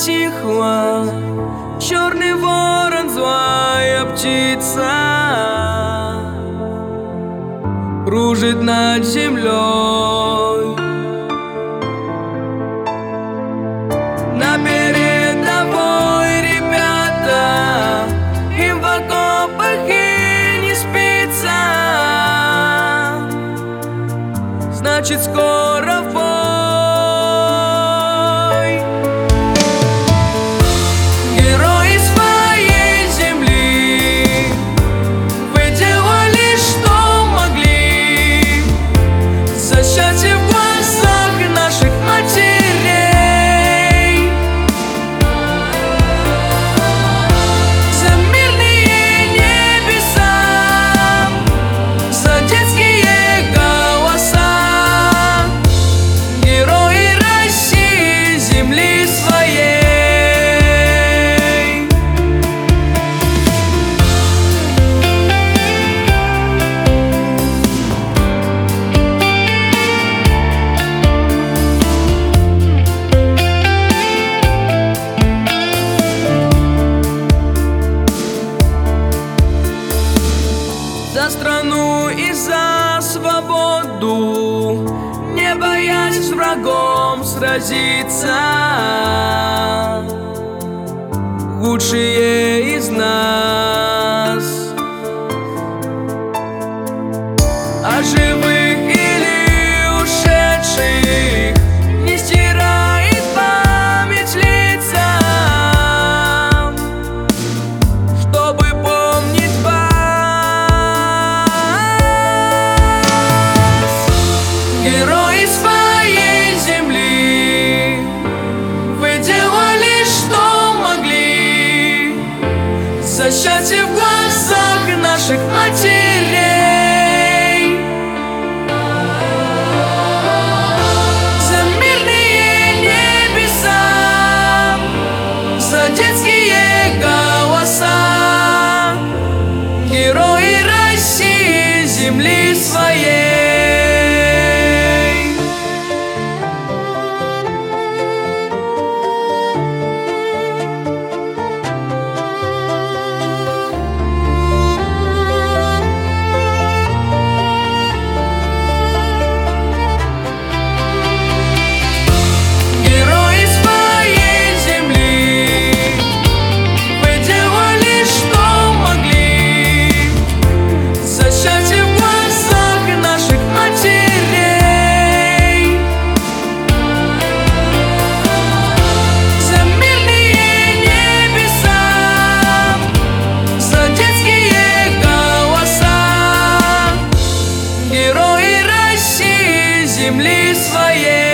затихла, черный ворон, злая птица, кружит над землей. На передовой ребята, им в окопах и не спится, значит скоро в бой. Герои своей земли, вы делали, что могли, за счастье в глазах наших матерей, за мирные небеса, за детские голоса. Герои России, земли своей. За страну и за свободу, не боясь с врагом сразиться, лучшие из нас. А живых или ушедших не стирает память лица, чтобы помнить вас. Герои своей земли, вы делали, что могли, за счастье в глазах наших матерей, за мирные небеса, за детские голоса. Герои России, земли своей. Герои своей земли, вы делали, что могли, за счастье в глазах наших матерей, за мирные небеса, за детские голоса. Герои России, земли своей.